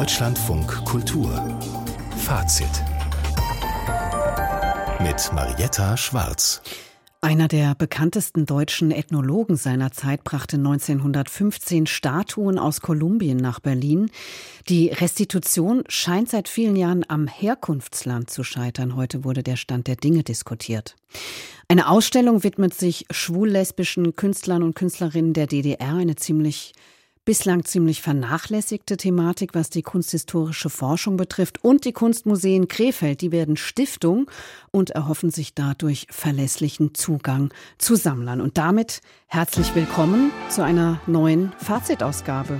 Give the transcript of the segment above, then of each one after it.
Deutschlandfunk Kultur Fazit mit Marietta Schwarz. Einer der bekanntesten deutschen Ethnologen seiner Zeit brachte 1915 Statuen aus Kolumbien nach Berlin. Die Restitution scheint seit vielen Jahren am Herkunftsland zu scheitern. Heute wurde der Stand der Dinge diskutiert. Eine Ausstellung widmet sich schwul-lesbischen Künstlern und Künstlerinnen der DDR, eine bislang ziemlich vernachlässigte Thematik, was die kunsthistorische Forschung betrifft. Und die Kunstmuseen Krefeld, die werden Stiftung und erhoffen sich dadurch verlässlichen Zugang zu Sammlern. Und damit herzlich willkommen zu einer neuen Fazitausgabe.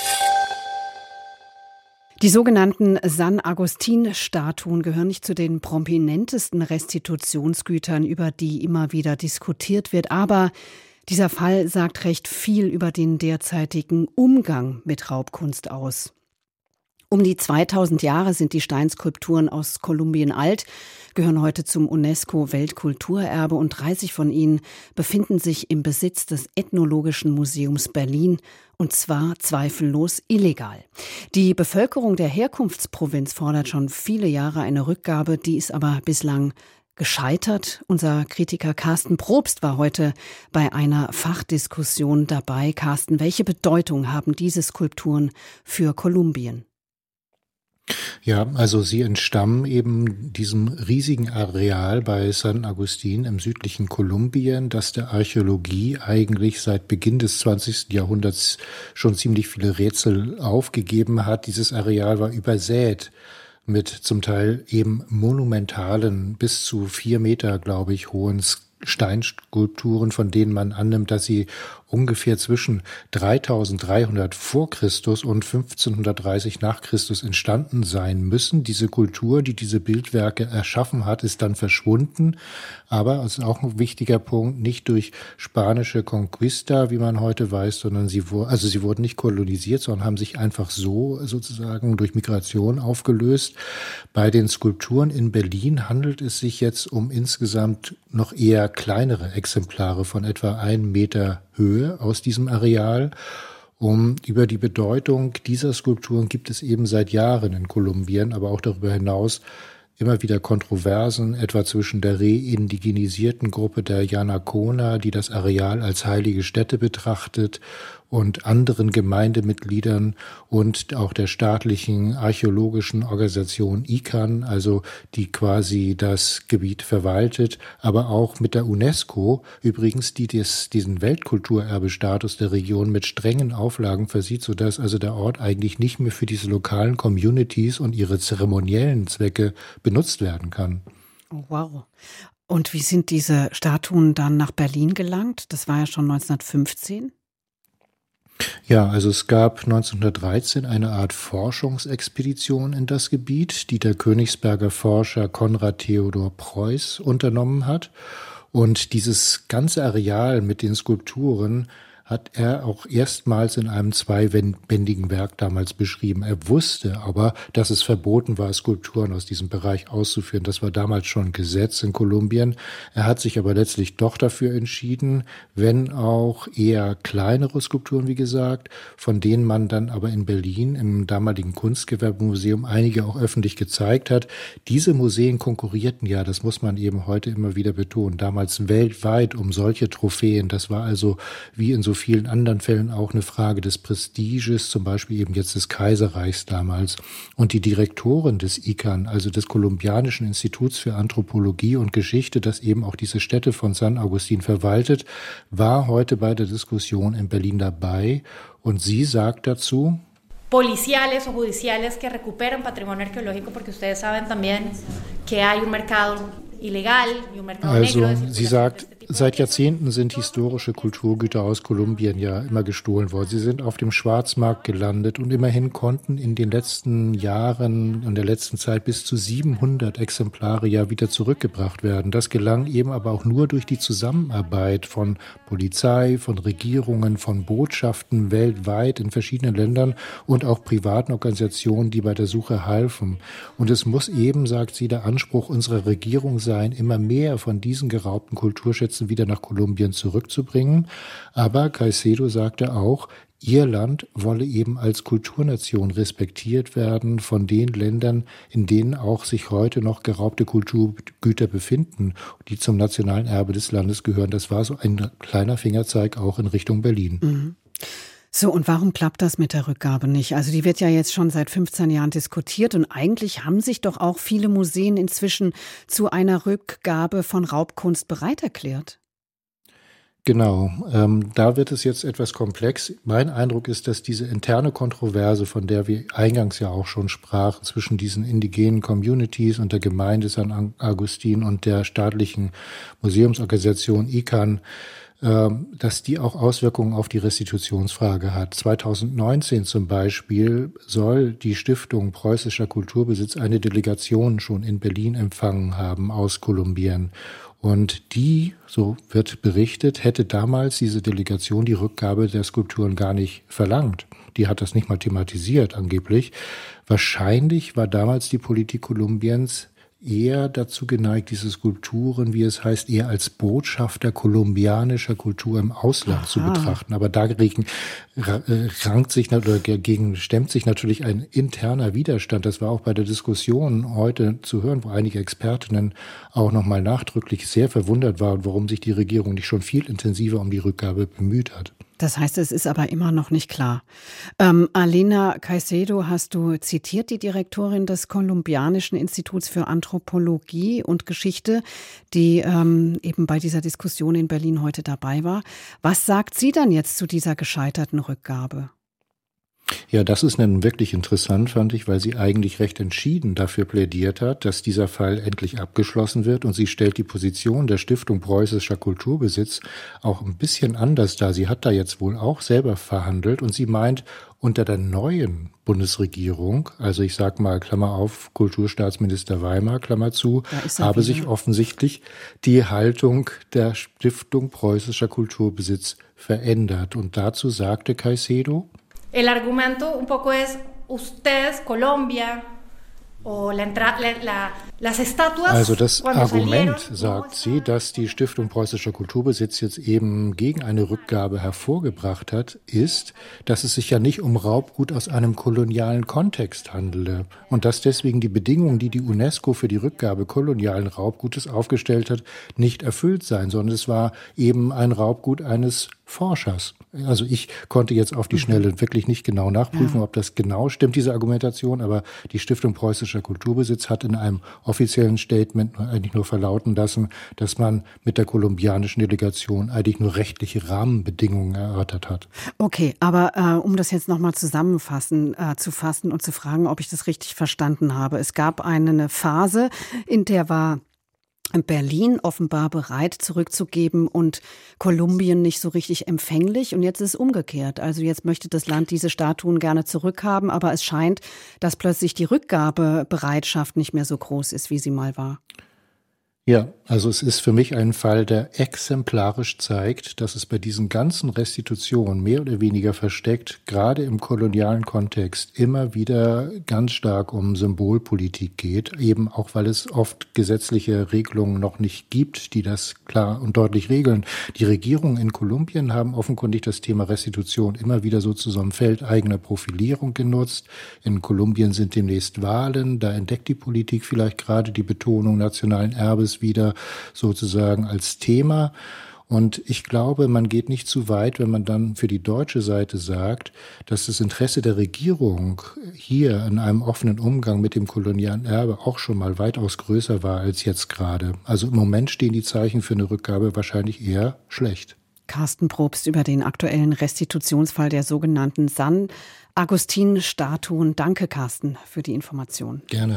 Die sogenannten San Agustin-Statuen gehören nicht zu den prominentesten Restitutionsgütern, über die immer wieder diskutiert wird, aber dieser Fall sagt recht viel über den derzeitigen Umgang mit Raubkunst aus. Um die 2000 Jahre sind die Steinskulpturen aus Kolumbien alt, gehören heute zum UNESCO-Weltkulturerbe und 30 von ihnen befinden sich im Besitz des Ethnologischen Museums Berlin, und zwar zweifellos illegal. Die Bevölkerung der Herkunftsprovinz fordert schon viele Jahre eine Rückgabe, die ist aber bislang gescheitert. Unser Kritiker Carsten Probst war heute bei einer Fachdiskussion dabei. Carsten, welche Bedeutung haben diese Skulpturen für Kolumbien? Ja, also sie entstammen eben diesem riesigen Areal bei San Agustin im südlichen Kolumbien, das der Archäologie eigentlich seit Beginn des 20. Jahrhunderts schon ziemlich viele Rätsel aufgegeben hat. Dieses Areal war übersät mit zum Teil eben monumentalen, bis zu 4 Meter, glaube ich, hohen Steinskulpturen, von denen man annimmt, dass sie ungefähr zwischen 3300 vor Christus und 1530 nach Christus entstanden sein müssen. Diese Kultur, die diese Bildwerke erschaffen hat, ist dann verschwunden. Aber, das ist auch ein wichtiger Punkt, nicht durch spanische Conquista, wie man heute weiß, sondern sie wurden nicht kolonisiert, sondern haben sich einfach so sozusagen durch Migration aufgelöst. Bei den Skulpturen in Berlin handelt es sich jetzt um insgesamt noch eher kleinere Exemplare von etwa 1 Meter Höhe aus diesem Areal. Über die Bedeutung dieser Skulpturen gibt es eben seit Jahren in Kolumbien, aber auch darüber hinaus immer wieder Kontroversen, etwa zwischen der reindigenisierten Gruppe der Yanacona, die das Areal als heilige Stätte betrachtet, und anderen Gemeindemitgliedern und auch der staatlichen archäologischen Organisation ICANN, also die quasi das Gebiet verwaltet, aber auch mit der UNESCO, übrigens, die diesen Weltkulturerbestatus der Region mit strengen Auflagen versieht, sodass also der Ort eigentlich nicht mehr für diese lokalen Communities und ihre zeremoniellen Zwecke benutzt werden kann. Oh, wow. Und wie sind diese Statuen dann nach Berlin gelangt? Das war ja schon 1915. Ja, also es gab 1913 eine Art Forschungsexpedition in das Gebiet, die der Königsberger Forscher Konrad Theodor Preuß unternommen hat. Und dieses ganze Areal mit den Skulpturen hat er auch erstmals in einem 2-bändigen Werk damals beschrieben. Er wusste aber, dass es verboten war, Skulpturen aus diesem Bereich auszuführen. Das war damals schon Gesetz in Kolumbien. Er hat sich aber letztlich doch dafür entschieden, wenn auch eher kleinere Skulpturen, wie gesagt, von denen man dann aber in Berlin im damaligen Kunstgewerbemuseum einige auch öffentlich gezeigt hat. Diese Museen konkurrierten ja, das muss man eben heute immer wieder betonen, damals weltweit um solche Trophäen. Das war also wie in so vielen anderen Fällen auch eine Frage des Prestiges, zum Beispiel eben jetzt des Kaiserreichs damals. Und die Direktorin des ICANN, also des Kolumbianischen Instituts für Anthropologie und Geschichte, das eben auch diese Stätte von San Agustin verwaltet, war heute bei der Diskussion in Berlin dabei. Und sie sagt dazu: policiales o judiciales que recuperen patrimonio arqueológico, porque ustedes saben también que hay un mercado ilegal y un mercado negro. Also sie sagt, seit Jahrzehnten sind historische Kulturgüter aus Kolumbien ja immer gestohlen worden. Sie sind auf dem Schwarzmarkt gelandet und immerhin konnten in den letzten Jahren und der letzten Zeit bis zu 700 Exemplare ja wieder zurückgebracht werden. Das gelang eben aber auch nur durch die Zusammenarbeit von Polizei, von Regierungen, von Botschaften weltweit in verschiedenen Ländern und auch privaten Organisationen, die bei der Suche halfen. Und es muss eben, sagt sie, der Anspruch unserer Regierung sein, immer mehr von diesen geraubten Kulturschätzen wieder nach Kolumbien zurückzubringen. Aber Caicedo sagte auch, Ihr Land wolle eben als Kulturnation respektiert werden von den Ländern, in denen auch sich heute noch geraubte Kulturgüter befinden, die zum nationalen Erbe des Landes gehören. Das war so ein kleiner Fingerzeig auch in Richtung Berlin. Mhm. So, und warum klappt das mit der Rückgabe nicht? Also die wird ja jetzt schon seit 15 Jahren diskutiert und eigentlich haben sich doch auch viele Museen inzwischen zu einer Rückgabe von Raubkunst bereit erklärt. Genau, da wird es jetzt etwas komplex. Mein Eindruck ist, dass diese interne Kontroverse, von der wir eingangs ja auch schon sprachen, zwischen diesen indigenen Communities und der Gemeinde San Agustin und der staatlichen Museumsorganisation ICANN, dass die auch Auswirkungen auf die Restitutionsfrage hat. 2019 zum Beispiel soll die Stiftung Preußischer Kulturbesitz eine Delegation schon in Berlin empfangen haben aus Kolumbien. Und die, so wird berichtet, hätte damals diese Delegation die Rückgabe der Skulpturen gar nicht verlangt. Die hat das nicht mal thematisiert angeblich. Wahrscheinlich war damals die Politik Kolumbiens eher dazu geneigt, diese Skulpturen, wie es heißt, eher als Botschafter kolumbianischer Kultur im Ausland zu betrachten. Aber dagegen stemmt sich natürlich ein interner Widerstand. Das war auch bei der Diskussion heute zu hören, wo einige Expertinnen auch nochmal nachdrücklich sehr verwundert waren, warum sich die Regierung nicht schon viel intensiver um die Rückgabe bemüht hat. Das heißt, es ist aber immer noch nicht klar. Alena Caicedo hast du zitiert, die Direktorin des Kolumbianischen Instituts für Anthropologie und Geschichte, die eben bei dieser Diskussion in Berlin heute dabei war. Was sagt sie dann jetzt zu dieser gescheiterten Rückgabe? Ja, das ist dann wirklich interessant, fand ich, weil sie eigentlich recht entschieden dafür plädiert hat, dass dieser Fall endlich abgeschlossen wird. Und sie stellt die Position der Stiftung Preußischer Kulturbesitz auch ein bisschen anders dar. Sie hat da jetzt wohl auch selber verhandelt und sie meint, unter der neuen Bundesregierung, also ich sag mal, Klammer auf, Kulturstaatsminister Weimar, Klammer zu, habe sich offensichtlich die Haltung der Stiftung Preußischer Kulturbesitz verändert. Und dazu sagte Caicedo: El argumento un poco es, ustedes, Colombia, Also das Argument, sagt sie, dass die Stiftung Preußischer Kulturbesitz jetzt eben gegen eine Rückgabe hervorgebracht hat, ist, dass es sich ja nicht um Raubgut aus einem kolonialen Kontext handele und dass deswegen die Bedingungen, die die UNESCO für die Rückgabe kolonialen Raubgutes aufgestellt hat, nicht erfüllt seien, sondern es war eben ein Raubgut eines Forschers. Also ich konnte jetzt auf die Schnelle wirklich nicht genau nachprüfen, ob das genau stimmt, diese Argumentation, aber die Stiftung Preußischer Kulturbesitz hat in einem offiziellen Statement eigentlich nur verlauten lassen, dass man mit der kolumbianischen Delegation eigentlich nur rechtliche Rahmenbedingungen erörtert hat. Okay, aber um das jetzt nochmal zu fassen und zu fragen, ob ich das richtig verstanden habe. Es gab eine Phase, in der war Berlin offenbar bereit zurückzugeben und Kolumbien nicht so richtig empfänglich. Und jetzt ist es umgekehrt. Also jetzt möchte das Land diese Statuen gerne zurückhaben, aber es scheint, dass plötzlich die Rückgabebereitschaft nicht mehr so groß ist, wie sie mal war. Ja, also es ist für mich ein Fall, der exemplarisch zeigt, dass es bei diesen ganzen Restitutionen mehr oder weniger versteckt, gerade im kolonialen Kontext, immer wieder ganz stark um Symbolpolitik geht, eben auch weil es oft gesetzliche Regelungen noch nicht gibt, die das klar und deutlich regeln. Die Regierungen in Kolumbien haben offenkundig das Thema Restitution immer wieder so zu so einem Feld eigener Profilierung genutzt. In Kolumbien sind demnächst Wahlen, da entdeckt die Politik vielleicht gerade die Betonung nationalen Erbes wieder sozusagen als Thema. Und ich glaube, man geht nicht zu weit, wenn man dann für die deutsche Seite sagt, dass das Interesse der Regierung hier in einem offenen Umgang mit dem kolonialen Erbe auch schon mal weitaus größer war als jetzt gerade. Also im Moment stehen die Zeichen für eine Rückgabe wahrscheinlich eher schlecht. Carsten Probst über den aktuellen Restitutionsfall der sogenannten San Agustin-Statuen. Danke, Carsten, für die Information. Gerne.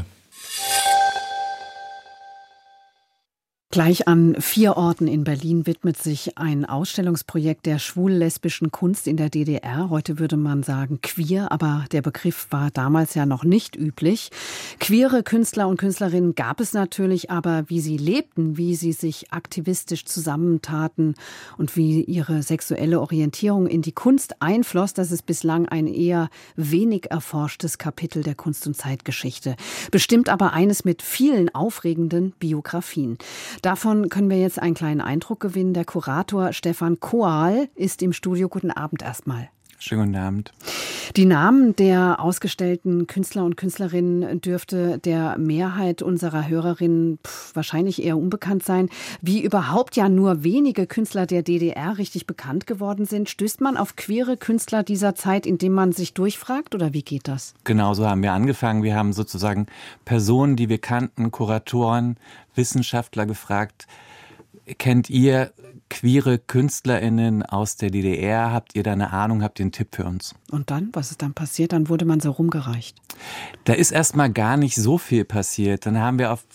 Gleich an 4 Orten in Berlin widmet sich ein Ausstellungsprojekt der schwul-lesbischen Kunst in der DDR. Heute würde man sagen queer, aber der Begriff war damals ja noch nicht üblich. Queere Künstler und Künstlerinnen gab es natürlich, aber wie sie lebten, wie sie sich aktivistisch zusammentaten und wie ihre sexuelle Orientierung in die Kunst einfloss, das ist bislang ein eher wenig erforschtes Kapitel der Kunst- und Zeitgeschichte. Bestimmt aber eines mit vielen aufregenden Biografien. Davon können wir jetzt einen kleinen Eindruck gewinnen. Der Kurator Stefan Koal ist im Studio. Guten Abend erstmal. Schönen guten Abend. Die Namen der ausgestellten Künstler und Künstlerinnen dürfte der Mehrheit unserer Hörerinnen wahrscheinlich eher unbekannt sein. Wie überhaupt ja nur wenige Künstler der DDR richtig bekannt geworden sind, stößt man auf queere Künstler dieser Zeit, indem man sich durchfragt, oder wie geht das? Genau so haben wir angefangen. Wir haben sozusagen Personen, die wir kannten, Kuratoren, Wissenschaftler gefragt: Kennt ihr queere KünstlerInnen aus der DDR? Habt ihr da eine Ahnung? Habt ihr einen Tipp für uns? Und dann? Was ist dann passiert? Dann wurde man so rumgereicht. Da ist erstmal gar nicht so viel passiert. Dann haben wir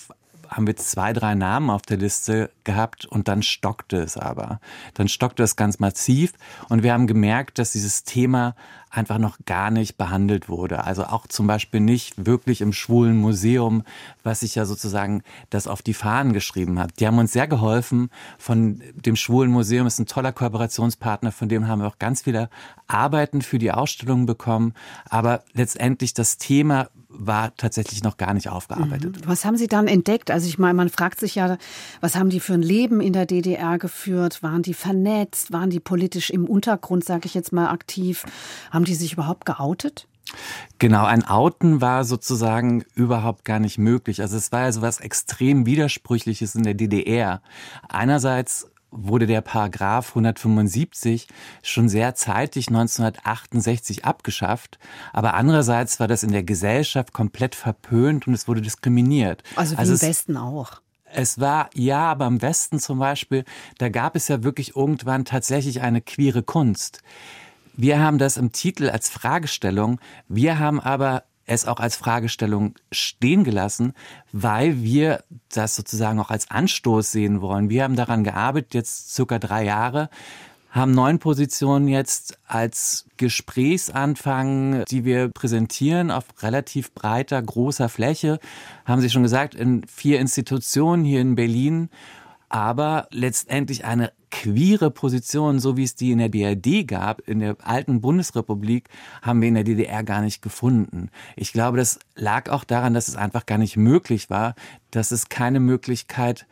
2, 3 Namen auf der Liste gehabt und dann stockte es aber. Dann stockte es ganz massiv und wir haben gemerkt, dass dieses Thema einfach noch gar nicht behandelt wurde. Also auch zum Beispiel nicht wirklich im Schwulen Museum, was sich ja sozusagen das auf die Fahnen geschrieben hat. Die haben uns sehr geholfen. Von dem Schwulen Museum ist ein toller Kooperationspartner, von dem haben wir auch ganz viele Arbeiten für die Ausstellung bekommen. Aber letztendlich das Thema war tatsächlich noch gar nicht aufgearbeitet. Was haben Sie dann entdeckt? Also ich meine, man fragt sich ja, was haben die für ein Leben in der DDR geführt? Waren die vernetzt? Waren die politisch im Untergrund, sage ich jetzt mal, aktiv? Haben die sich überhaupt geoutet? Genau, ein Outen war sozusagen überhaupt gar nicht möglich. Also es war ja so was extrem Widersprüchliches in der DDR. Einerseits wurde der Paragraph 175 schon sehr zeitig 1968 abgeschafft. Aber andererseits war das in der Gesellschaft komplett verpönt und es wurde diskriminiert. Also wie im Westen auch. Es war, ja, aber im Westen zum Beispiel, da gab es ja wirklich irgendwann tatsächlich eine queere Kunst. Wir haben das im Titel als Fragestellung, wir haben aber es auch als Fragestellung stehen gelassen, weil wir das sozusagen auch als Anstoß sehen wollen. Wir haben daran gearbeitet, jetzt circa 3 Jahre, haben 9 Positionen jetzt als Gesprächsanfang, die wir präsentieren auf relativ breiter, großer Fläche. Haben Sie schon gesagt, in 4 Institutionen hier in Berlin. Aber letztendlich eine queere Position, so wie es die in der BRD gab, in der alten Bundesrepublik, haben wir in der DDR gar nicht gefunden. Ich glaube, das lag auch daran, dass es einfach gar nicht möglich war, dass es keine Möglichkeit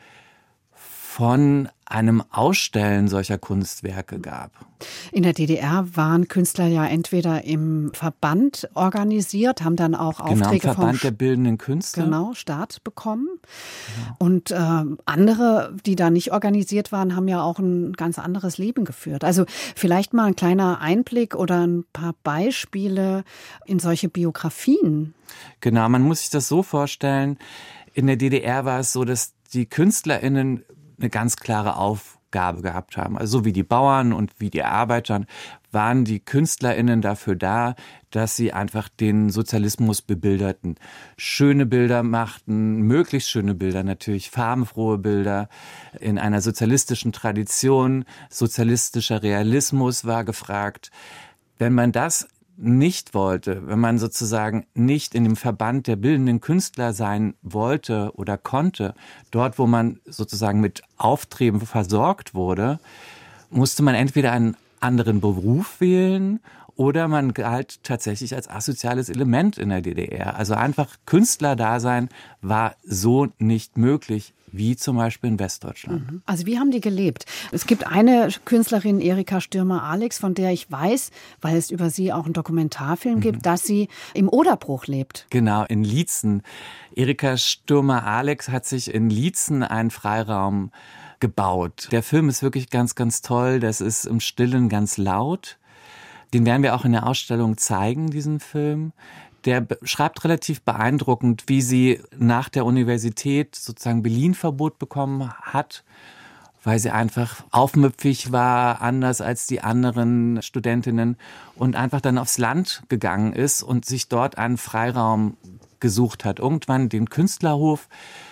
von einem Ausstellen solcher Kunstwerke gab. In der DDR waren Künstler ja entweder im Verband organisiert, haben dann auch Aufträge vom Verband der bildenden Künstler. Staat bekommen. Ja. Und andere, die da nicht organisiert waren, haben ja auch ein ganz anderes Leben geführt. Also vielleicht mal ein kleiner Einblick oder ein paar Beispiele in solche Biografien. Genau, man muss sich das so vorstellen. In der DDR war es so, dass die KünstlerInnen eine ganz klare Aufgabe gehabt haben. Also so wie die Bauern und wie die Arbeiter waren die KünstlerInnen dafür da, dass sie einfach den Sozialismus bebilderten. Schöne Bilder machten, möglichst schöne Bilder natürlich, farbenfrohe Bilder in einer sozialistischen Tradition. Sozialistischer Realismus war gefragt. Wenn man das nicht wollte, wenn man sozusagen nicht in dem Verband der bildenden Künstler sein wollte oder konnte, dort, wo man sozusagen mit Aufträgen versorgt wurde, musste man entweder einen anderen Beruf wählen oder man galt tatsächlich als asoziales Element in der DDR. Also einfach Künstlerdasein war so nicht möglich, wie zum Beispiel in Westdeutschland. Also wie haben die gelebt? Es gibt eine Künstlerin, Erika Stürmer-Alex, von der ich weiß, weil es über sie auch einen Dokumentarfilm gibt, dass sie im Oderbruch lebt. Genau, in Liezen. Erika Stürmer-Alex hat sich in Liezen einen Freiraum gebaut. Der Film ist wirklich ganz, ganz toll. Das ist im Stillen ganz laut. Den werden wir auch in der Ausstellung zeigen, diesen Film. Der beschreibt relativ beeindruckend, wie sie nach der Universität sozusagen Berlin-Verbot bekommen hat, weil sie einfach aufmüpfig war, anders als die anderen Studentinnen und einfach dann aufs Land gegangen ist und sich dort einen Freiraum gesucht hat. Irgendwann den Künstlerhof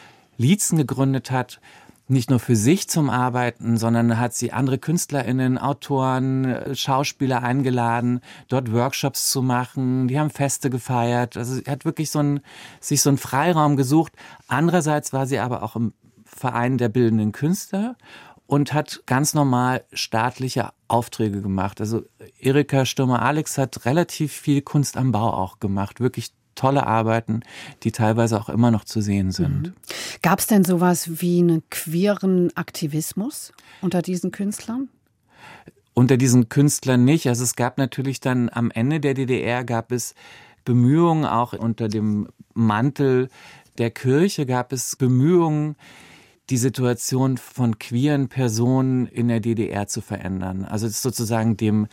Liezen gegründet hat, nicht nur für sich zum Arbeiten, sondern hat sie andere KünstlerInnen, Autoren, Schauspieler eingeladen, dort Workshops zu machen. Die haben Feste gefeiert. Also sie hat wirklich sich so einen Freiraum gesucht. Andererseits war sie aber auch im Verein der bildenden Künstler und hat ganz normal staatliche Aufträge gemacht. Also Erika Stürmer-Alex hat relativ viel Kunst am Bau auch gemacht. Wirklich tolle Arbeiten, die teilweise auch immer noch zu sehen sind. Gab es denn sowas wie einen queeren Aktivismus unter diesen Künstlern? unter diesen Künstlern nicht. Also es gab natürlich dann am Ende der DDR gab es Bemühungen, auch unter dem Mantel der Kirche gab es Bemühungen, die Situation von queeren Personen in der DDR zu verändern. Also sozusagen dem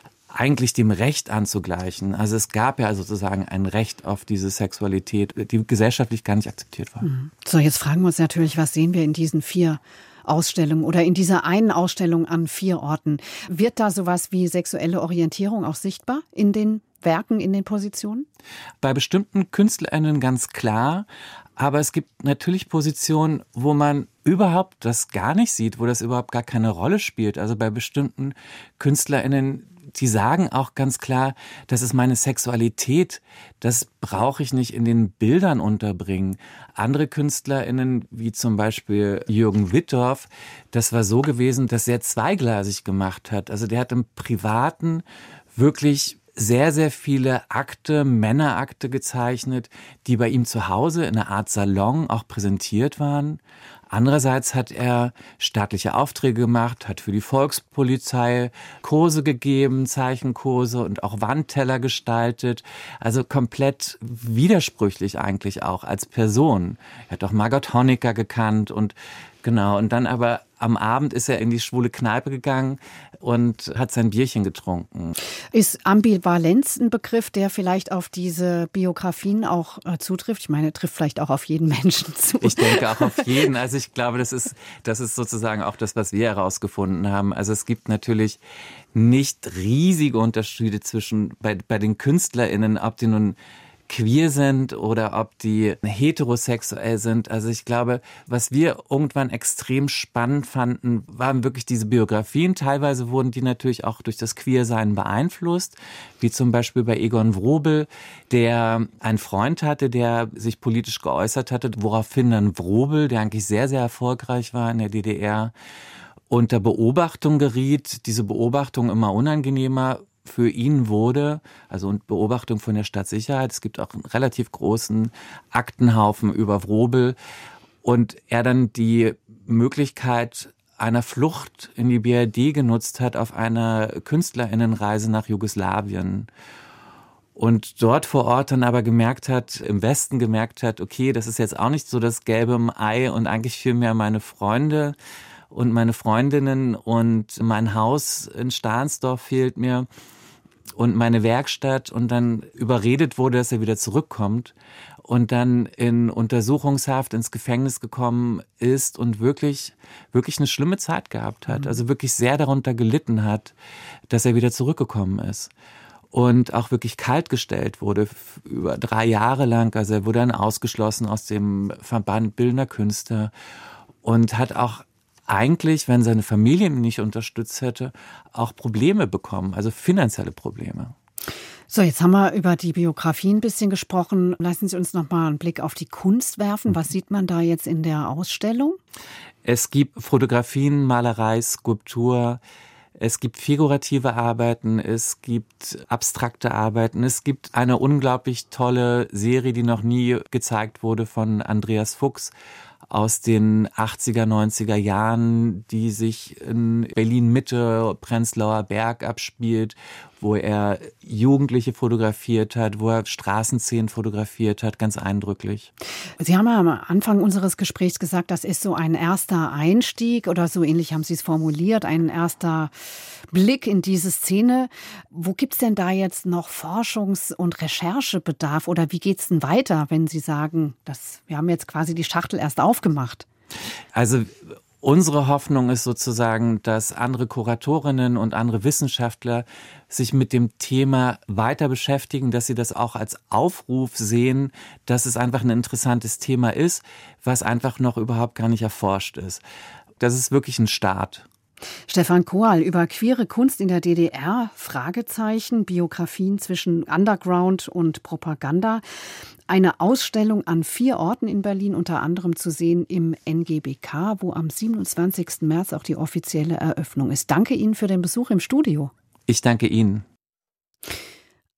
Recht anzugleichen. Also es gab ja sozusagen ein Recht auf diese Sexualität, die gesellschaftlich gar nicht akzeptiert war. So, jetzt fragen wir uns natürlich, was sehen wir in diesen 4 Ausstellungen oder in dieser einen Ausstellung an 4 Orten? Wird da sowas wie sexuelle Orientierung auch sichtbar in den Werken, in den Positionen? Bei bestimmten KünstlerInnen ganz klar, aber es gibt natürlich Positionen, wo man überhaupt das gar nicht sieht, wo das überhaupt gar keine Rolle spielt. Also bei bestimmten KünstlerInnen, die sagen auch ganz klar, das ist meine Sexualität, das brauche ich nicht in den Bildern unterbringen. Andere KünstlerInnen, wie zum Beispiel Jürgen Wittdorf, das war so gewesen, dass er zweigleisig gemacht hat. Also der hat im Privaten wirklich sehr, sehr viele Akte, Männerakte gezeichnet, die bei ihm zu Hause in einer Art Salon auch präsentiert waren. Andererseits hat er staatliche Aufträge gemacht, hat für die Volkspolizei Kurse gegeben, Zeichenkurse und auch Wandteller gestaltet. Also komplett widersprüchlich eigentlich auch als Person. Er hat auch Margot Honecker gekannt und dann aber am Abend ist er in die schwule Kneipe gegangen und hat sein Bierchen getrunken. Ist Ambivalenz ein Begriff, der vielleicht auf diese Biografien auch zutrifft? Ich meine, trifft vielleicht auch auf jeden Menschen zu. Ich denke auch auf jeden. Also ich glaube, das ist sozusagen auch das, was wir herausgefunden haben. Also es gibt natürlich nicht riesige Unterschiede bei den KünstlerInnen, ob die nun queer sind oder ob die heterosexuell sind. Also ich glaube, was wir irgendwann extrem spannend fanden, waren wirklich diese Biografien. Teilweise wurden die natürlich auch durch das Queersein beeinflusst, wie zum Beispiel bei Egon Wrobel, der einen Freund hatte, der sich politisch geäußert hatte, woraufhin dann Wrobel, der eigentlich sehr, sehr erfolgreich war in der DDR, unter Beobachtung geriet, diese Beobachtung immer unangenehmer für ihn wurde, also und Beobachtung von der Stadtsicherheit. Es gibt auch einen relativ großen Aktenhaufen über Wrobel und er dann die Möglichkeit einer Flucht in die BRD genutzt hat auf einer KünstlerInnenreise nach Jugoslawien. Und dort vor Ort dann aber im Westen gemerkt hat, okay, das ist jetzt auch nicht so das Gelbe im Ei und eigentlich vielmehr meine Freunde und meine Freundinnen und mein Haus in Stahnsdorf fehlt mir und meine Werkstatt und dann überredet wurde, dass er wieder zurückkommt und dann in Untersuchungshaft ins Gefängnis gekommen ist und wirklich, wirklich eine schlimme Zeit gehabt hat, also wirklich sehr darunter gelitten hat, dass er wieder zurückgekommen ist. Und auch wirklich kaltgestellt wurde über 3 Jahre lang. Also er wurde dann ausgeschlossen aus dem Verband Bildender Künstler und hat auch eigentlich, wenn seine Familie ihn nicht unterstützt hätte, auch Probleme bekommen, also finanzielle Probleme. So, jetzt haben wir über die Biografie ein bisschen gesprochen. Lassen Sie uns noch mal einen Blick auf die Kunst werfen. Was sieht man da jetzt in der Ausstellung? Es gibt Fotografien, Malerei, Skulptur, es gibt figurative Arbeiten, es gibt abstrakte Arbeiten, es gibt eine unglaublich tolle Serie, die noch nie gezeigt wurde, von Andreas Fuchs aus den 80er, 90er Jahren, die sich in Berlin-Mitte, Prenzlauer Berg abspielt, wo er Jugendliche fotografiert hat, wo er Straßenszenen fotografiert hat, ganz eindrücklich. Sie haben ja am Anfang unseres Gesprächs gesagt, das ist so ein erster Einstieg oder so ähnlich haben Sie es formuliert, ein erster Blick in diese Szene. Wo gibt's denn da jetzt noch Forschungs- und Recherchebedarf oder wie geht's denn weiter, wenn Sie sagen, wir haben jetzt quasi die Schachtel erst aufgemacht? Also unsere Hoffnung ist sozusagen, dass andere Kuratorinnen und andere Wissenschaftler sich mit dem Thema weiter beschäftigen, dass sie das auch als Aufruf sehen, dass es einfach ein interessantes Thema ist, was einfach noch überhaupt gar nicht erforscht ist. Das ist wirklich ein Start. Stefan Koal über queere Kunst in der DDR, Fragezeichen, Biografien zwischen Underground und Propaganda. Eine Ausstellung an 4 Orten in Berlin, unter anderem zu sehen im NGBK, wo am 27. März auch die offizielle Eröffnung ist. Danke Ihnen für den Besuch im Studio. Ich danke Ihnen.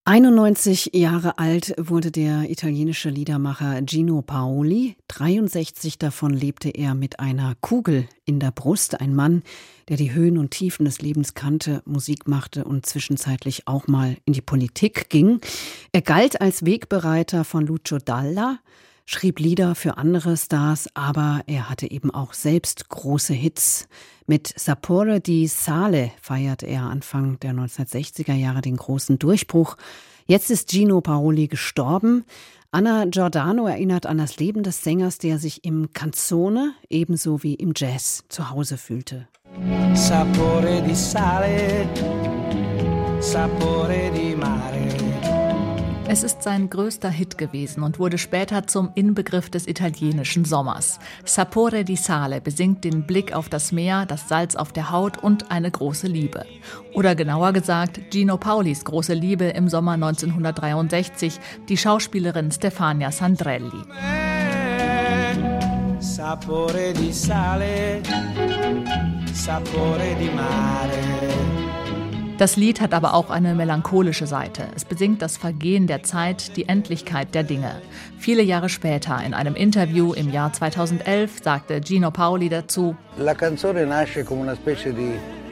91 Jahre alt wurde der italienische Liedermacher Gino Paoli. 63 davon lebte er mit einer Kugel in der Brust. Ein Mann, der die Höhen und Tiefen des Lebens kannte, Musik machte und zwischenzeitlich auch mal in die Politik ging. Er galt als Wegbereiter von Lucio Dalla, schrieb Lieder für andere Stars, aber er hatte eben auch selbst große Hits. Mit Sapore di Sale feierte er Anfang der 1960er Jahre den großen Durchbruch. Jetzt ist Gino Paoli gestorben. Anna Giordano erinnert an das Leben des Sängers, der sich im Canzone ebenso wie im Jazz zu Hause fühlte. Sapore di sale, sapore di mare. Es ist sein größter Hit gewesen und wurde später zum Inbegriff des italienischen Sommers. Sapore di Sale besingt den Blick auf das Meer, das Salz auf der Haut und eine große Liebe. Oder genauer gesagt, Gino Paolis große Liebe im Sommer 1963, die Schauspielerin Stefania Sandrelli. Sapore di sale, sapore di mare. Das Lied hat aber auch eine melancholische Seite. Es besingt das Vergehen der Zeit, die Endlichkeit der Dinge. Viele Jahre später, in einem Interview im Jahr 2011, sagte Gino Paoli dazu: La canzone nasce come una specie di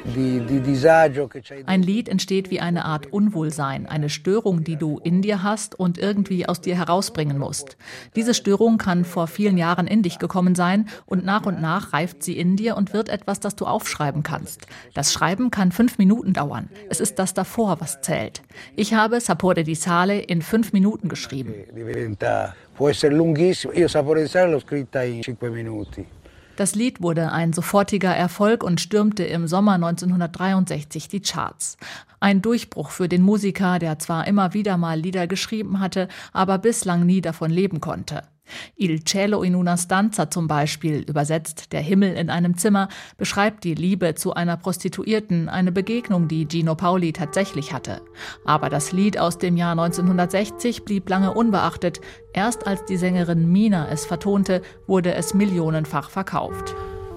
Ein Lied entsteht wie eine Art Unwohlsein, eine Störung, die du in dir hast und irgendwie aus dir herausbringen musst. Diese Störung kann vor vielen Jahren in dich gekommen sein und nach reift sie in dir und wird etwas, das du aufschreiben kannst. Das Schreiben kann 5 Minuten dauern. Es ist das davor, was zählt. Ich habe Sapore di Sale in 5 Minuten geschrieben. Può essere lunghissimo. Io Sapore di Sale l'ho scritta in 5 minuti. Das Lied wurde ein sofortiger Erfolg und stürmte im Sommer 1963 die Charts. Ein Durchbruch für den Musiker, der zwar immer wieder mal Lieder geschrieben hatte, aber bislang nie davon leben konnte. Il cielo in una stanza zum Beispiel, übersetzt der Himmel in einem Zimmer, beschreibt die Liebe zu einer Prostituierten, eine Begegnung, die Gino Paoli tatsächlich hatte. Aber das Lied aus dem Jahr 1960 blieb lange unbeachtet. Erst als die Sängerin Mina es vertonte, wurde es millionenfach verkauft.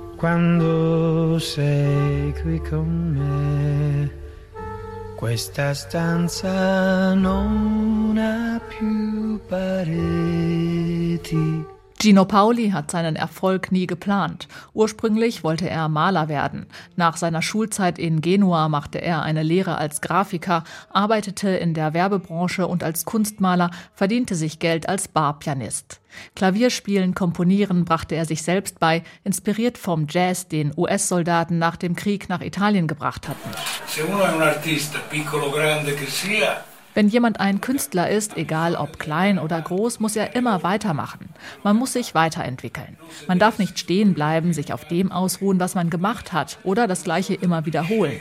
Quando sei qui con me, questa stanza non ha più pareti. Gino Paoli hat seinen Erfolg nie geplant. Ursprünglich wollte er Maler werden. Nach seiner Schulzeit in Genua machte er eine Lehre als Grafiker, arbeitete in der Werbebranche und als Kunstmaler, verdiente sich Geld als Barpianist. Klavierspielen, Komponieren brachte er sich selbst bei, inspiriert vom Jazz, den US-Soldaten nach dem Krieg nach Italien gebracht hatten. Se uno è un artista, piccolo o grande che sia. Wenn jemand ein Künstler ist, egal ob klein oder groß, muss er immer weitermachen. Man muss sich weiterentwickeln. Man darf nicht stehen bleiben, sich auf dem ausruhen, was man gemacht hat, oder das Gleiche immer wiederholen.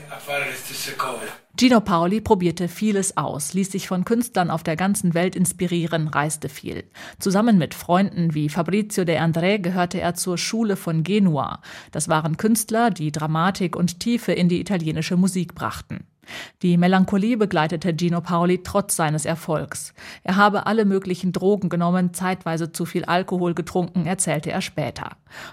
Gino Paoli probierte vieles aus, ließ sich von Künstlern auf der ganzen Welt inspirieren, reiste viel. Zusammen mit Freunden wie Fabrizio De André gehörte er zur Schule von Genua. Das waren Künstler, die Dramatik und Tiefe in die italienische Musik brachten. Die Melancholie begleitete Gino Paoli trotz seines Erfolgs. Er habe alle möglichen Drogen genommen, zeitweise zu viel Alkohol getrunken, erzählte er später.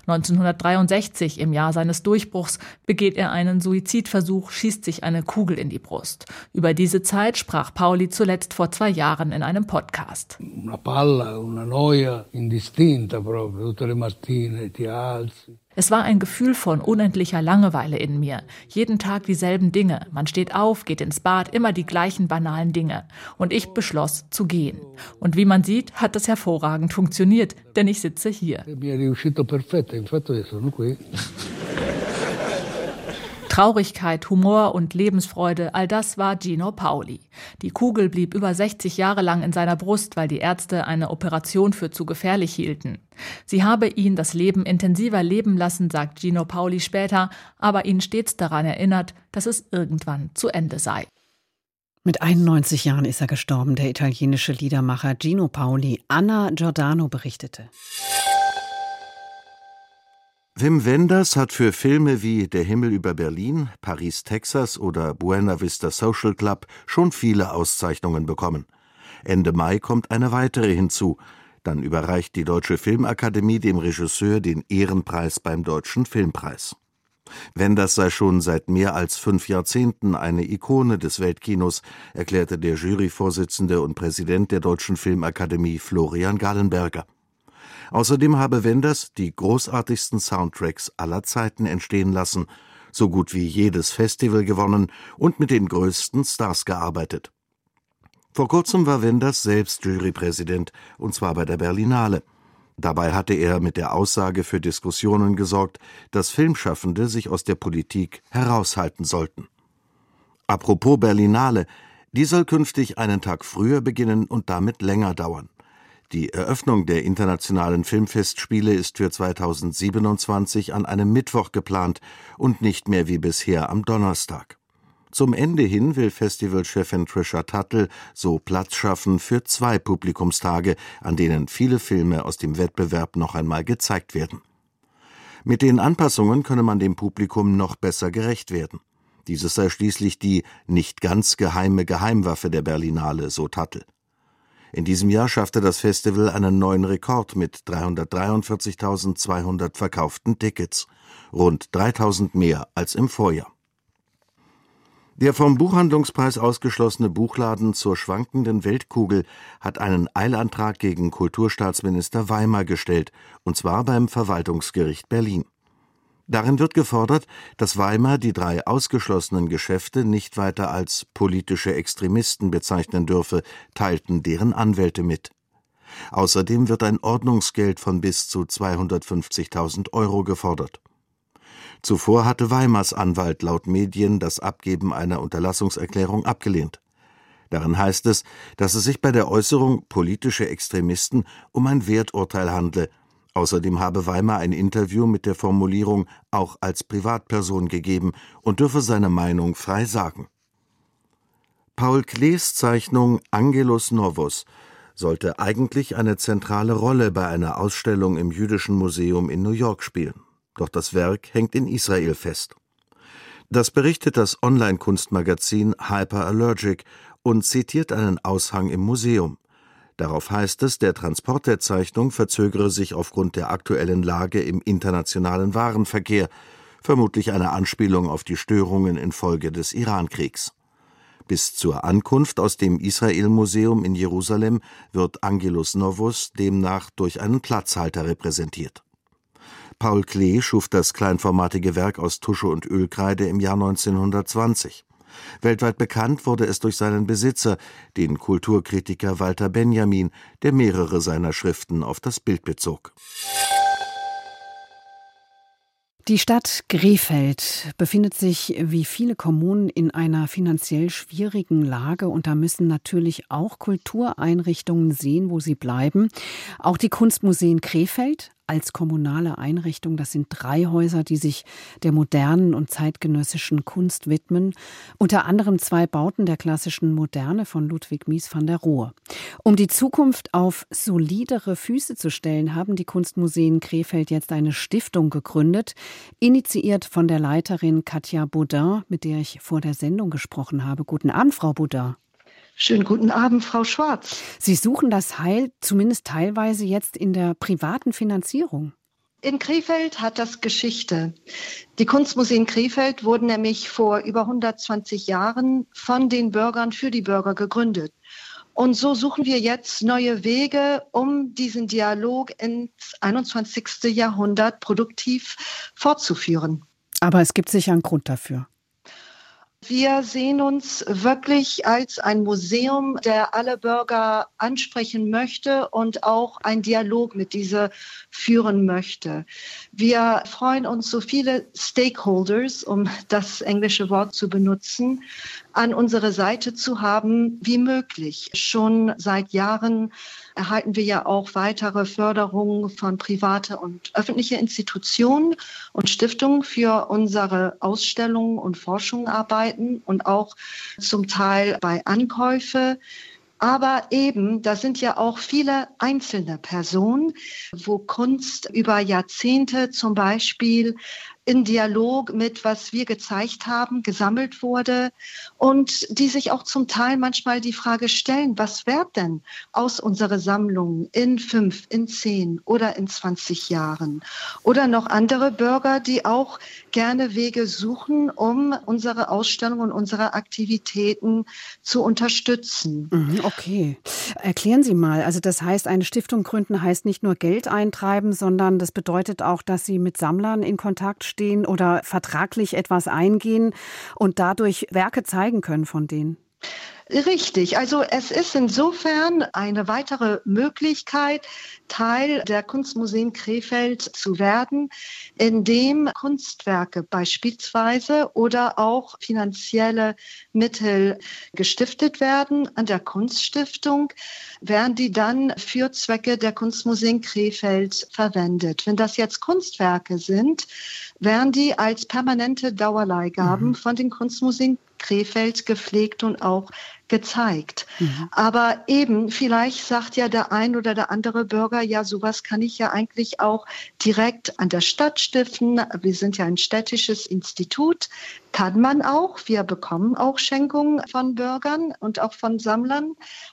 1963, im Jahr seines Durchbruchs, begeht er einen Suizidversuch, schießt sich eine Kugel in die Brust. Über diese Zeit sprach Paoli zuletzt vor 2 Jahren in einem Podcast. Una palla, una noia indistinta proprio, tutte le mattine ti alzi. Es war ein Gefühl von unendlicher Langeweile in mir. Jeden Tag dieselben Dinge. Man steht auf, geht ins Bad, immer die gleichen banalen Dinge. Und ich beschloss zu gehen. Und wie man sieht, hat das hervorragend funktioniert, denn ich sitze hier. Traurigkeit, Humor und Lebensfreude, all das war Gino Paoli. Die Kugel blieb über 60 Jahre lang in seiner Brust, weil die Ärzte eine Operation für zu gefährlich hielten. Sie habe ihn das Leben intensiver leben lassen, sagt Gino Paoli später, aber ihn stets daran erinnert, dass es irgendwann zu Ende sei. Mit 91 Jahren ist er gestorben, der italienische Liedermacher Gino Paoli. Anna Giordano berichtete. Wim Wenders hat für Filme wie Der Himmel über Berlin, Paris, Texas oder Buena Vista Social Club schon viele Auszeichnungen bekommen. Ende Mai kommt eine weitere hinzu. Dann überreicht die Deutsche Filmakademie dem Regisseur den Ehrenpreis beim Deutschen Filmpreis. Wenders sei schon seit mehr als 5 Jahrzehnten eine Ikone des Weltkinos, erklärte der Juryvorsitzende und Präsident der Deutschen Filmakademie Florian Gallenberger. Außerdem habe Wenders die großartigsten Soundtracks aller Zeiten entstehen lassen, so gut wie jedes Festival gewonnen und mit den größten Stars gearbeitet. Vor kurzem war Wenders selbst Jurypräsident, und zwar bei der Berlinale. Dabei hatte er mit der Aussage für Diskussionen gesorgt, dass Filmschaffende sich aus der Politik heraushalten sollten. Apropos Berlinale, die soll künftig einen Tag früher beginnen und damit länger dauern. Die Eröffnung der Internationalen Filmfestspiele ist für 2027 an einem Mittwoch geplant und nicht mehr wie bisher am Donnerstag. Zum Ende hin will Festivalchefin Trisha Tuttle so Platz schaffen für 2 Publikumstage, an denen viele Filme aus dem Wettbewerb noch einmal gezeigt werden. Mit den Anpassungen könne man dem Publikum noch besser gerecht werden. Dieses sei schließlich die nicht ganz geheime Geheimwaffe der Berlinale, so Tuttle. In diesem Jahr schaffte das Festival einen neuen Rekord mit 343.200 verkauften Tickets, rund 3.000 mehr als im Vorjahr. Der vom Buchhandlungspreis ausgeschlossene Buchladen zur schwankenden Weltkugel hat einen Eilantrag gegen Kulturstaatsminister Weimer gestellt, und zwar beim Verwaltungsgericht Berlin. Darin wird gefordert, dass Weimer die 3 ausgeschlossenen Geschäfte nicht weiter als politische Extremisten bezeichnen dürfe, teilten deren Anwälte mit. Außerdem wird ein Ordnungsgeld von bis zu 250.000 € gefordert. Zuvor hatte Weimars Anwalt laut Medien das Abgeben einer Unterlassungserklärung abgelehnt. Darin heißt es, dass es sich bei der Äußerung politische Extremisten um ein Werturteil handle. Außerdem habe Weimar ein Interview mit der Formulierung auch als Privatperson gegeben und dürfe seine Meinung frei sagen. Paul Klees Zeichnung Angelus Novus sollte eigentlich eine zentrale Rolle bei einer Ausstellung im Jüdischen Museum in New York spielen. Doch das Werk hängt in Israel fest. Das berichtet das Online-Kunstmagazin Hyperallergic und zitiert einen Aushang im Museum. Darauf heißt es, der Transport der Zeichnung verzögere sich aufgrund der aktuellen Lage im internationalen Warenverkehr, vermutlich eine Anspielung auf die Störungen infolge des Irankriegs. Bis zur Ankunft aus dem Israel-Museum in Jerusalem wird Angelus Novus demnach durch einen Platzhalter repräsentiert. Paul Klee schuf das kleinformatige Werk aus Tusche und Ölkreide im Jahr 1920. Weltweit bekannt wurde es durch seinen Besitzer, den Kulturkritiker Walter Benjamin, der mehrere seiner Schriften auf das Bild bezog. Die Stadt Krefeld befindet sich wie viele Kommunen in einer finanziell schwierigen Lage, und da müssen natürlich auch Kultureinrichtungen sehen, wo sie bleiben. Auch die Kunstmuseen Krefeld als kommunale Einrichtung, das sind 3 Häuser, die sich der modernen und zeitgenössischen Kunst widmen. Unter anderem 2 Bauten der klassischen Moderne von Ludwig Mies van der Rohe. Um die Zukunft auf solidere Füße zu stellen, haben die Kunstmuseen Krefeld jetzt eine Stiftung gegründet, initiiert von der Leiterin Katja Baudin, mit der ich vor der Sendung gesprochen habe. Guten Abend, Frau Baudin. Schönen guten Abend, Frau Schwarz. Sie suchen das Heil zumindest teilweise jetzt in der privaten Finanzierung. In Krefeld hat das Geschichte. Die Kunstmuseen Krefeld wurden nämlich vor über 120 Jahren von den Bürgern für die Bürger gegründet. Und so suchen wir jetzt neue Wege, um diesen Dialog ins 21. Jahrhundert produktiv fortzuführen. Aber es gibt sicher einen Grund dafür. Wir sehen uns wirklich als ein Museum, der alle Bürger ansprechen möchte und auch einen Dialog mit diese führen möchte. Wir freuen uns, so viele Stakeholders, um das englische Wort zu benutzen, an unserer Seite zu haben wie möglich. Schon seit Jahren erhalten wir ja auch weitere Förderungen von privaten und öffentlichen Institutionen und Stiftungen für unsere Ausstellungen und Forschungsarbeiten und auch zum Teil bei Ankäufe. Aber eben, da sind ja auch viele einzelne Personen, wo Kunst über Jahrzehnte zum Beispiel in Dialog mit, was wir gezeigt haben, gesammelt wurde und die sich auch zum Teil manchmal die Frage stellen, was wird denn aus unserer Sammlung in 5, in 10 oder in 20 Jahren? Oder noch andere Bürger, die auch gerne Wege suchen, um unsere Ausstellung und unsere Aktivitäten zu unterstützen. Okay. Erklären Sie mal, also das heißt, eine Stiftung gründen heißt nicht nur Geld eintreiben, sondern das bedeutet auch, dass Sie mit Sammlern in Kontakt stehen oder vertraglich etwas eingehen und dadurch Werke zeigen können von denen. Richtig, also es ist insofern eine weitere Möglichkeit, Teil der Kunstmuseen Krefeld zu werden, indem Kunstwerke beispielsweise oder auch finanzielle Mittel gestiftet werden an der Kunststiftung, werden die dann für Zwecke der Kunstmuseen Krefeld verwendet. Wenn das jetzt Kunstwerke sind, werden die als permanente Dauerleihgaben von den Kunstmuseen Krefeld gepflegt und auch gezeigt. Aber eben, vielleicht sagt ja der ein oder der andere Bürger, ja, sowas kann ich ja eigentlich auch direkt an der Stadt stiften. Wir sind ja ein städtisches Institut. Kann man auch. Wir bekommen auch Schenkungen von Bürgern und auch von Sammlern.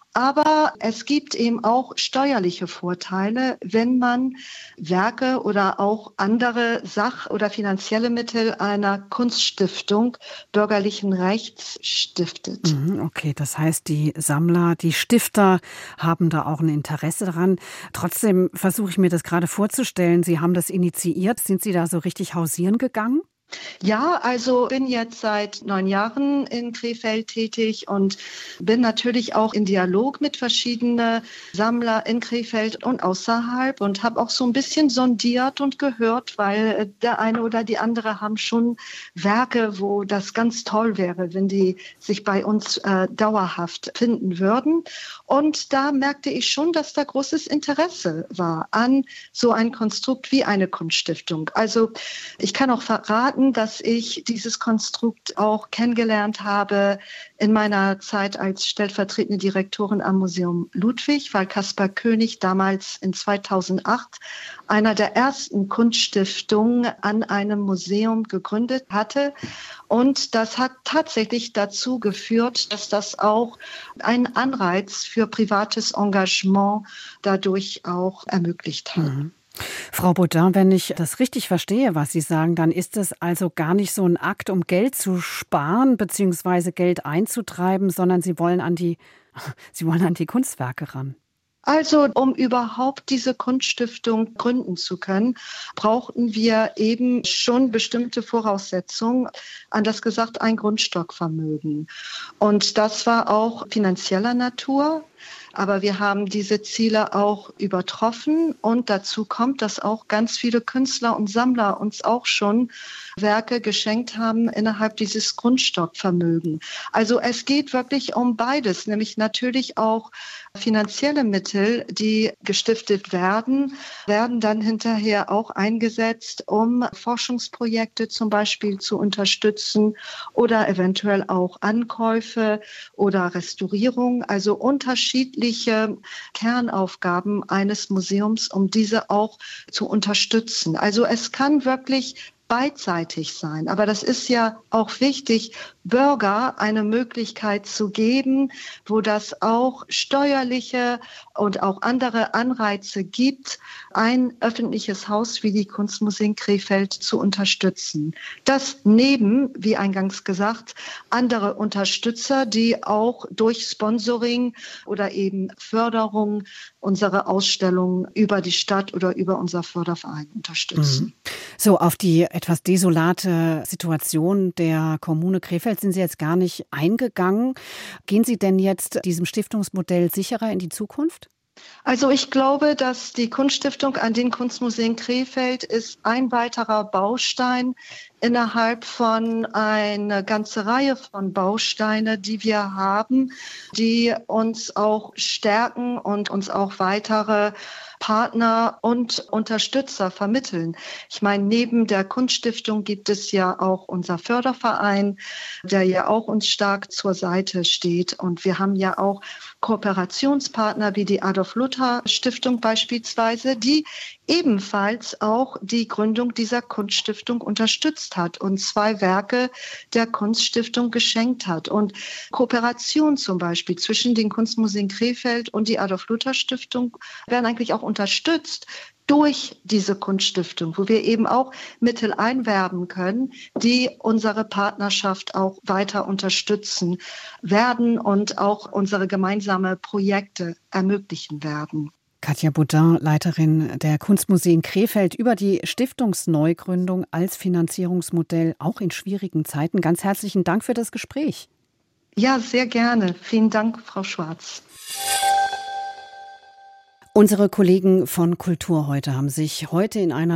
Aber es gibt eben auch steuerliche Vorteile, wenn man Werke oder auch andere Sach- oder finanzielle Mittel einer Kunststiftung bürgerlichen Rechts stiftet. Okay, das heißt, die Sammler, die Stifter haben da auch ein Interesse daran. Trotzdem versuche ich mir das gerade vorzustellen. Sie haben das initiiert. Sind Sie da so richtig hausieren gegangen? Ja, also bin jetzt seit 9 Jahren in Krefeld tätig und bin natürlich auch in Dialog mit verschiedenen Sammlern in Krefeld und außerhalb und habe auch so ein bisschen sondiert und gehört, weil der eine oder die andere haben schon Werke, wo das ganz toll wäre, wenn die sich bei uns dauerhaft finden würden. Und da merkte ich schon, dass da großes Interesse war an so ein Konstrukt wie eine Kunststiftung. Also ich kann auch verraten, dass ich dieses Konstrukt auch kennengelernt habe in meiner Zeit als stellvertretende Direktorin am Museum Ludwig, weil Kaspar König damals in 2008 einer der ersten Kunststiftungen an einem Museum gegründet hatte. Und das hat tatsächlich dazu geführt, dass das auch einen Anreiz für privates Engagement dadurch auch ermöglicht hat. Frau Baudin, wenn ich das richtig verstehe, was Sie sagen, dann ist es also gar nicht so ein Akt, um Geld zu sparen bzw. Geld einzutreiben, sondern Sie wollen an die Kunstwerke ran. Also, um überhaupt diese Kunststiftung gründen zu können, brauchten wir eben schon bestimmte Voraussetzungen, anders gesagt ein Grundstockvermögen. Und das war auch finanzieller Natur. Aber wir haben diese Ziele auch übertroffen und dazu kommt, dass auch ganz viele Künstler und Sammler uns auch schon Werke geschenkt haben innerhalb dieses Grundstockvermögens. Also es geht wirklich um beides, nämlich natürlich auch finanzielle Mittel, die gestiftet werden dann hinterher auch eingesetzt, um Forschungsprojekte zum Beispiel zu unterstützen oder eventuell auch Ankäufe oder Restaurierung, also unterschiedliche Kernaufgaben eines Museums, um diese auch zu unterstützen. Also es kann wirklich beidseitig sein. Aber das ist ja auch wichtig, Bürger eine Möglichkeit zu geben, wo das auch steuerliche und auch andere Anreize gibt, ein öffentliches Haus wie die Kunstmuseen Krefeld zu unterstützen. Das neben, wie eingangs gesagt, andere Unterstützer, die auch durch Sponsoring oder eben Förderung unsere Ausstellung über die Stadt oder über unser Förderverein unterstützen. So, auf die etwas desolate Situation der Kommune Krefeld sind Sie jetzt gar nicht eingegangen. Gehen Sie denn jetzt diesem Stiftungsmodell sicherer in die Zukunft? Also ich glaube, dass die Kunststiftung an den Kunstmuseen Krefeld ist ein weiterer Baustein innerhalb von einer ganzen Reihe von Bausteine, die wir haben, die uns auch stärken und uns auch weitere Partner und Unterstützer vermitteln. Ich meine, neben der Kunststiftung gibt es ja auch unser Förderverein, der ja auch uns stark zur Seite steht. Und wir haben ja auch Kooperationspartner wie die Adolf-Luther-Stiftung beispielsweise, die ebenfalls auch die Gründung dieser Kunststiftung unterstützt hat und 2 Werke der Kunststiftung geschenkt hat. Und Kooperation zum Beispiel zwischen den Kunstmuseen Krefeld und die Adolf-Luther-Stiftung werden eigentlich auch unterstützt durch diese Kunststiftung, wo wir eben auch Mittel einwerben können, die unsere Partnerschaft auch weiter unterstützen werden und auch unsere gemeinsamen Projekte ermöglichen werden. Katja Boudin, Leiterin der Kunstmuseen Krefeld, über die Stiftungsneugründung als Finanzierungsmodell auch in schwierigen Zeiten. Ganz herzlichen Dank für das Gespräch. Ja, sehr gerne. Vielen Dank, Frau Schwarz. Unsere Kollegen von Kultur heute haben sich heute in einer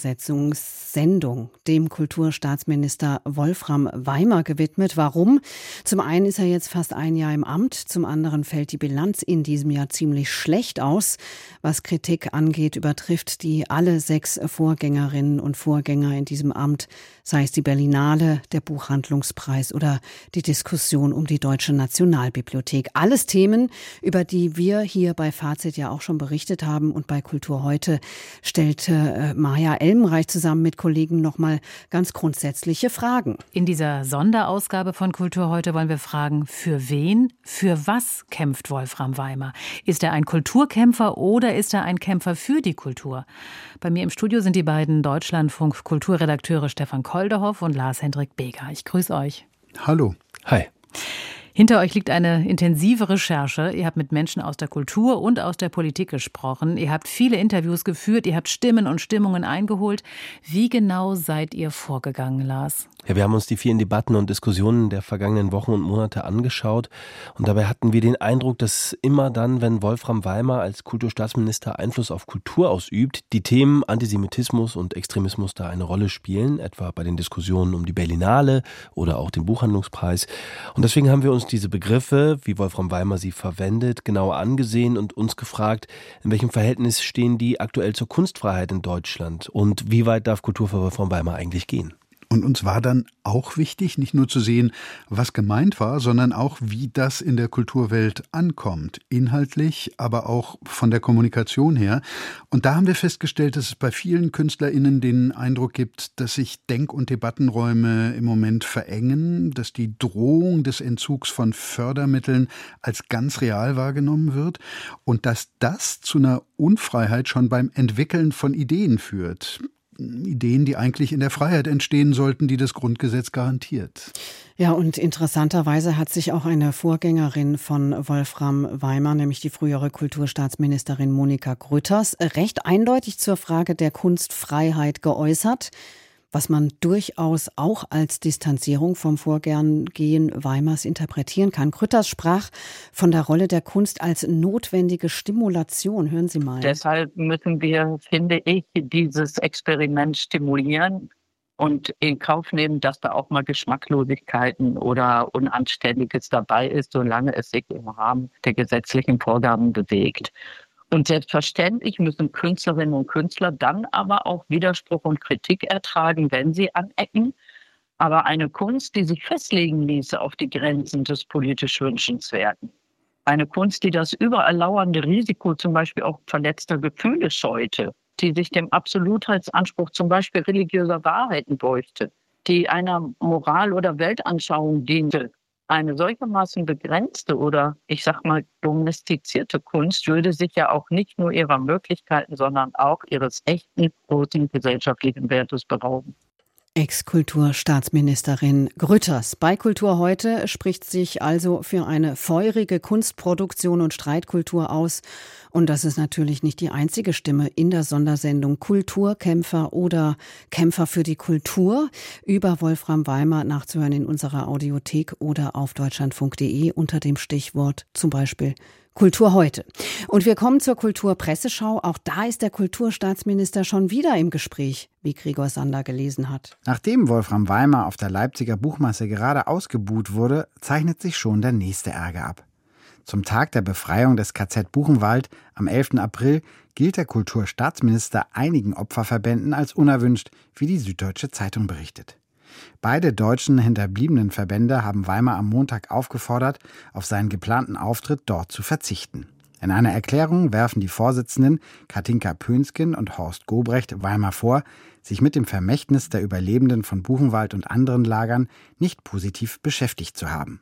Sondersetzungssendung dem Kulturstaatsminister Wolfram Weimer gewidmet. Warum? Zum einen ist er jetzt fast ein Jahr im Amt, zum anderen fällt die Bilanz in diesem Jahr ziemlich schlecht aus. Was Kritik angeht, übertrifft die alle 6 Vorgängerinnen und Vorgänger in diesem Amt, sei es die Berlinale, der Buchhandlungspreis oder die Diskussion um die Deutsche Nationalbibliothek. Alles Themen, über die wir hier bei Fazit ja auch schon berichtet haben, und bei Kultur heute stellte Maja Elmenreich zusammen mit Kollegen nochmal ganz grundsätzliche Fragen. In dieser Sonderausgabe von Kultur heute wollen wir fragen, für wen, für was kämpft Wolfram Weimer? Ist er ein Kulturkämpfer oder ist er ein Kämpfer für die Kultur? Bei mir im Studio sind die beiden Deutschlandfunk-Kulturredakteure Stefan Koldehoff und Lars-Hendrik Beger. Ich grüße euch. Hallo. Hi. Hinter euch liegt eine intensive Recherche. Ihr habt mit Menschen aus der Kultur und aus der Politik gesprochen. Ihr habt viele Interviews geführt. Ihr habt Stimmen und Stimmungen eingeholt. Wie genau seid ihr vorgegangen, Lars? Ja, wir haben uns die vielen Debatten und Diskussionen der vergangenen Wochen und Monate angeschaut. Und dabei hatten wir den Eindruck, dass immer dann, wenn Wolfram Weimer als Kulturstaatsminister Einfluss auf Kultur ausübt, die Themen Antisemitismus und Extremismus da eine Rolle spielen. Etwa bei den Diskussionen um die Berlinale oder auch den Buchhandlungspreis. Und deswegen haben wir uns diese Begriffe, wie Wolfram Weimer sie verwendet, genauer angesehen und uns gefragt, in welchem Verhältnis stehen die aktuell zur Kunstfreiheit in Deutschland und wie weit darf Kultur für Wolfram Weimer eigentlich gehen? Und uns war dann auch wichtig, nicht nur zu sehen, was gemeint war, sondern auch, wie das in der Kulturwelt ankommt. Inhaltlich, aber auch von der Kommunikation her. Und da haben wir festgestellt, dass es bei vielen KünstlerInnen den Eindruck gibt, dass sich Denk- und Debattenräume im Moment verengen, dass die Drohung des Entzugs von Fördermitteln als ganz real wahrgenommen wird und dass das zu einer Unfreiheit schon beim Entwickeln von Ideen führt. Ideen, die eigentlich in der Freiheit entstehen sollten, die das Grundgesetz garantiert. Ja, und interessanterweise hat sich auch eine Vorgängerin von Wolfram Weimer, nämlich die frühere Kulturstaatsministerin Monika Grütters, recht eindeutig zur Frage der Kunstfreiheit geäußert, was man durchaus auch als Distanzierung vom Vorgehen Weimars interpretieren kann. Grütters sprach von der Rolle der Kunst als notwendige Stimulation. Hören Sie mal. Deshalb müssen wir, finde ich, dieses Experiment stimulieren und in Kauf nehmen, dass da auch mal Geschmacklosigkeiten oder Unanständiges dabei ist, solange es sich im Rahmen der gesetzlichen Vorgaben bewegt. Und selbstverständlich müssen Künstlerinnen und Künstler dann aber auch Widerspruch und Kritik ertragen, wenn sie anecken. Aber eine Kunst, die sich festlegen ließe auf die Grenzen des politisch Wünschenswerten. Eine Kunst, die das überall lauernde Risiko zum Beispiel auch verletzter Gefühle scheute, die sich dem Absolutheitsanspruch zum Beispiel religiöser Wahrheiten beugte, die einer Moral- oder Weltanschauung diente. Eine solchermaßen begrenzte oder, ich sag mal, domestizierte Kunst würde sich ja auch nicht nur ihrer Möglichkeiten, sondern auch ihres echten großen gesellschaftlichen Wertes berauben. Ex-Kulturstaatsministerin Grütters. Bei Kultur heute spricht sich also für eine feurige Kunstproduktion und Streitkultur aus. Und das ist natürlich nicht die einzige Stimme in der Sondersendung Kulturkämpfer oder Kämpfer für die Kultur. Über Wolfram Weimer nachzuhören in unserer Audiothek oder auf deutschlandfunk.de unter dem Stichwort zum Beispiel Kultur heute. Und wir kommen zur Kulturpresseschau. Auch da ist der Kulturstaatsminister schon wieder im Gespräch, wie Gregor Sander gelesen hat. Nachdem Wolfram Weimar auf der Leipziger Buchmesse gerade ausgebuht wurde, zeichnet sich schon der nächste Ärger ab. Zum Tag der Befreiung des KZ Buchenwald am 11. April gilt der Kulturstaatsminister einigen Opferverbänden als unerwünscht, wie die Süddeutsche Zeitung berichtet. Beide deutschen hinterbliebenen Verbände haben Weimar am Montag aufgefordert, auf seinen geplanten Auftritt dort zu verzichten. In einer Erklärung werfen die Vorsitzenden Katinka Pönsken und Horst Gobrecht Weimar vor, sich mit dem Vermächtnis der Überlebenden von Buchenwald und anderen Lagern nicht positiv beschäftigt zu haben.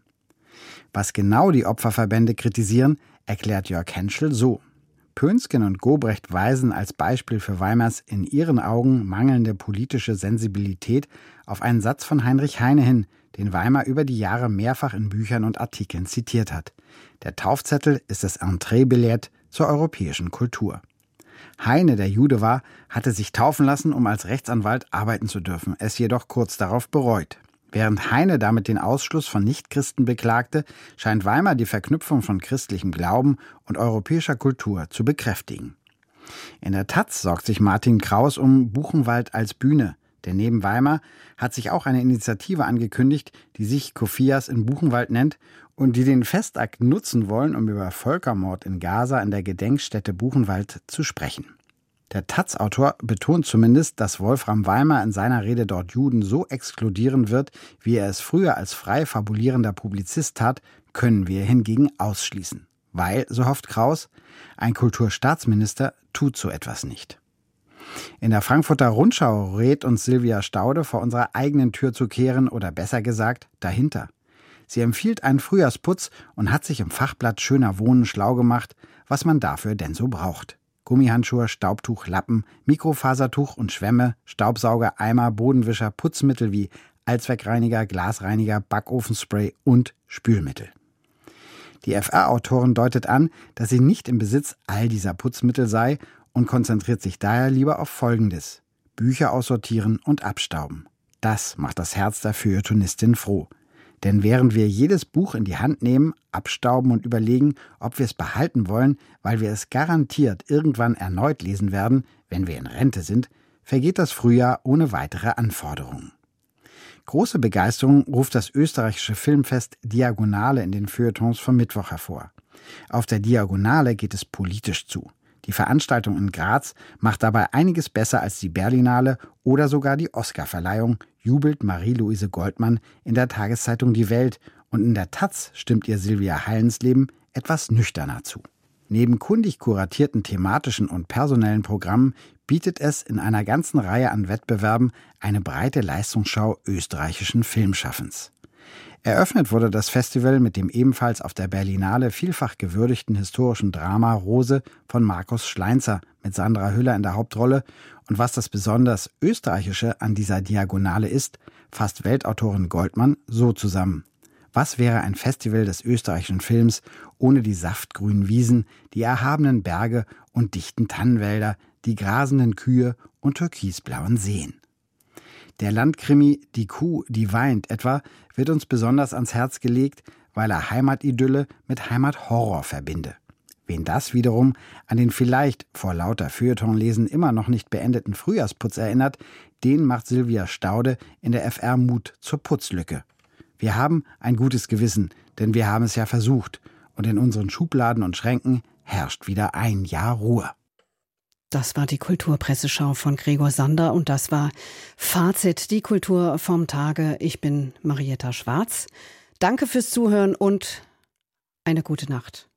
Was genau die Opferverbände kritisieren, erklärt Jörg Henschel so. Pönsken und Gobrecht weisen als Beispiel für Weimars in ihren Augen mangelnde politische Sensibilität auf einen Satz von Heinrich Heine hin, den Weimar über die Jahre mehrfach in Büchern und Artikeln zitiert hat. Der Taufzettel ist das Entreebillett zur europäischen Kultur. Heine, der Jude war, hatte sich taufen lassen, um als Rechtsanwalt arbeiten zu dürfen, es jedoch kurz darauf bereut. Während Heine damit den Ausschluss von Nichtchristen beklagte, scheint Weimar die Verknüpfung von christlichem Glauben und europäischer Kultur zu bekräftigen. In der taz sorgt sich Martin Kraus um Buchenwald als Bühne, denn neben Weimar hat sich auch eine Initiative angekündigt, die sich Kofias in Buchenwald nennt und die den Festakt nutzen wollen, um über Völkermord in Gaza in der Gedenkstätte Buchenwald zu sprechen. Der taz-Autor betont zumindest, dass Wolfram Weimar in seiner Rede dort Juden so exkludieren wird, wie er es früher als frei fabulierender Publizist tat, können wir hingegen ausschließen. Weil, so hofft Kraus, ein Kulturstaatsminister tut so etwas nicht. In der Frankfurter Rundschau rät uns Silvia Staude, vor unserer eigenen Tür zu kehren oder besser gesagt, dahinter. Sie empfiehlt einen Frühjahrsputz und hat sich im Fachblatt Schöner Wohnen schlau gemacht, was man dafür denn so braucht. Gummihandschuhe, Staubtuch, Lappen, Mikrofasertuch und Schwämme, Staubsauger, Eimer, Bodenwischer, Putzmittel wie Allzweckreiniger, Glasreiniger, Backofenspray und Spülmittel. Die FR-Autorin deutet an, dass sie nicht im Besitz all dieser Putzmittel sei und konzentriert sich daher lieber auf Folgendes: Bücher aussortieren und abstauben. Das macht das Herz der Feuilletonistin froh. Denn während wir jedes Buch in die Hand nehmen, abstauben und überlegen, ob wir es behalten wollen, weil wir es garantiert irgendwann erneut lesen werden, wenn wir in Rente sind, vergeht das Frühjahr ohne weitere Anforderungen. Große Begeisterung ruft das österreichische Filmfest Diagonale in den Feuilletons vom Mittwoch hervor. Auf der Diagonale geht es politisch zu. Die Veranstaltung in Graz macht dabei einiges besser als die Berlinale oder sogar die Oscarverleihung, jubelt Marie-Louise Goldmann in der Tageszeitung Die Welt, und in der taz stimmt ihr Silvia Hallensleben etwas nüchterner zu. Neben kundig kuratierten thematischen und personellen Programmen bietet es in einer ganzen Reihe an Wettbewerben eine breite Leistungsschau österreichischen Filmschaffens. Eröffnet wurde das Festival mit dem ebenfalls auf der Berlinale vielfach gewürdigten historischen Drama Rose von Markus Schleinzer mit Sandra Hüller in der Hauptrolle. Und was das besonders Österreichische an dieser Diagonale ist, fasst Weltautorin Goldmann so zusammen. Was wäre ein Festival des österreichischen Films ohne die saftgrünen Wiesen, die erhabenen Berge und dichten Tannenwälder, die grasenden Kühe und türkisblauen Seen? Der Landkrimi Die Kuh, die weint etwa, wird uns besonders ans Herz gelegt, weil er Heimatidylle mit Heimathorror verbinde. Wen das wiederum an den vielleicht vor lauter Feuilletonlesen immer noch nicht beendeten Frühjahrsputz erinnert, den macht Silvia Staude in der FR Mut zur Putzlücke. Wir haben ein gutes Gewissen, denn wir haben es ja versucht. Und in unseren Schubladen und Schränken herrscht wieder ein Jahr Ruhe. Das war die Kulturpresseschau von Gregor Sander und das war Fazit, die Kultur vom Tage. Ich bin Marietta Schwarz. Danke fürs Zuhören und eine gute Nacht.